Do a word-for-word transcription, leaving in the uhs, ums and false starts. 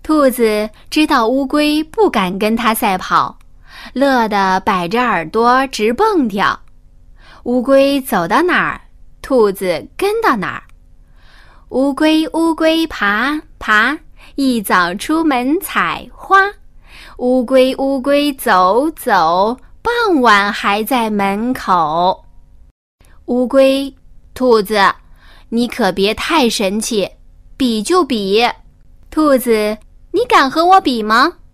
兔子知道乌龟不敢跟它赛跑，乐得摆着耳朵直蹦跳。乌龟走到哪儿，兔子跟到哪儿。乌龟乌龟爬爬，一早出门采花。乌龟乌龟走走，傍晚还在门口。乌龟，兔子，你可别太神气，比就比。兔子，你敢和我比吗？